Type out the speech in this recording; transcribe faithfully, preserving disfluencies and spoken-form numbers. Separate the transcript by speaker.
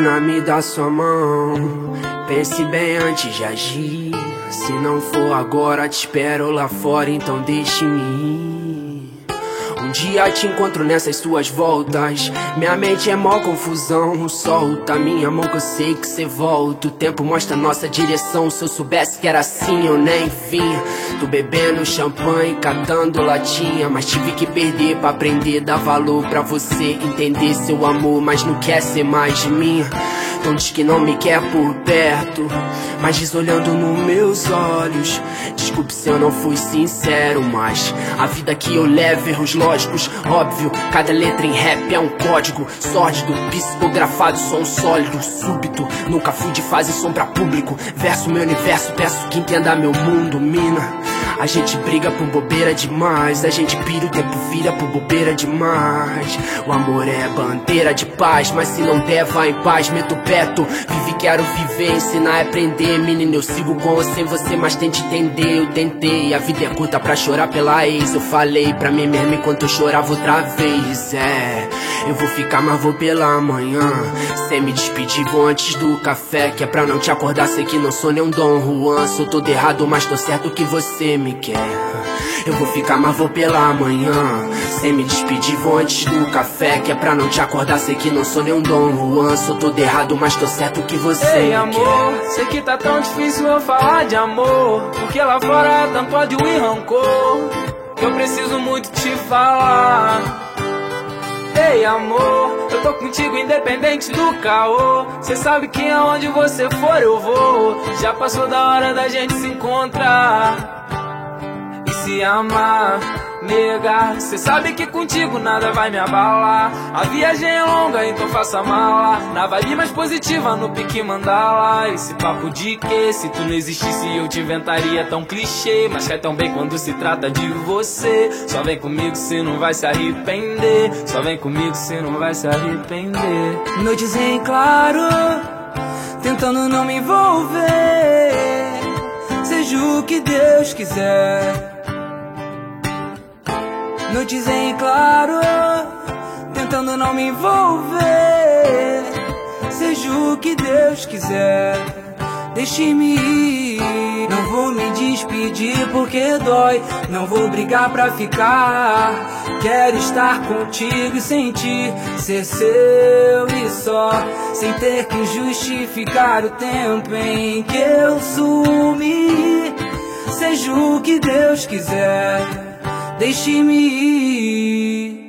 Speaker 1: pena, me dá sua mão. Pense bem antes de agir. Se não for agora, te espero lá fora, então deixe-me ir. Um dia te encontro nessas suas voltas. Minha mente é mó confusão. Solta minha mão que eu sei que cê volta. O tempo mostra nossa direção. Se eu soubesse que era assim, eu nem vinha. Tô bebendo champanhe, catando latinha, mas tive que perder pra aprender. Dar valor pra você, entender seu amor, mas não quer ser mais de mim. Então diz que não me quer por perto, mas diz olhando nos meus olhos. Desculpe se eu não fui sincero, mas a vida que eu levo, erros lógicos, óbvio. Cada letra em rap é um código sórdido, psicografado, som sólido, súbito. Nunca fui de fase som pra público. Verso meu universo, peço que entenda meu mundo, mina. A gente briga por bobeira demais, a gente pira, o tempo vira por bobeira demais. O amor é bandeira de paz, mas se não der, vai em paz. Meto perto, vive, quero viver, ensinar é aprender. Menino, eu sigo com ou sem você, mas tente entender. Eu tentei, a vida é curta pra chorar pela ex. Eu falei pra mim mesmo enquanto eu chorava outra vez. É, eu vou ficar, mas vou pela manhã. Sem me despedir, vou antes do café, que é pra não te acordar, sei que não sou nem um Dom Juan. Sou todo errado, mas tô certo que você me quer. Eu vou ficar, mas vou pela manhã. Sem me despedir, vou antes do café, que é pra não te acordar, sei que não sou nem um Dom Juan. Sou todo errado, mas tô certo que você
Speaker 2: Ei,
Speaker 1: me
Speaker 2: amor,
Speaker 1: quer.
Speaker 2: sei que tá tão difícil eu falar de amor, porque lá fora tanto ódio e rancor, que eu preciso muito te falar. Ei, amor, eu tô contigo independente do caô. Cê sabe que aonde você for eu vou. Já passou da hora da gente se encontrar e se amar, nega. Cê sabe que contigo nada vai me abalar. A viagem é longa, então faça mala. Na vibe mais positiva, no pique mandala. Esse papo de que se tu não existisse eu te inventaria tão clichê, mas cai tão bem quando se trata de você. Só vem comigo, cê não vai se arrepender. Só vem comigo, cê não vai se arrepender.
Speaker 3: Noites em claro, tentando não me envolver. Seja o que Deus quiser. Noites em claro, tentando não me envolver. Seja o que Deus quiser, deixe-me ir. Não vou me despedir porque dói. Não vou brigar pra ficar. Quero estar contigo e sentir ser seu e só, sem ter que justificar o tempo em que eu sumi. Seja o que Deus quiser, deixe-me ir.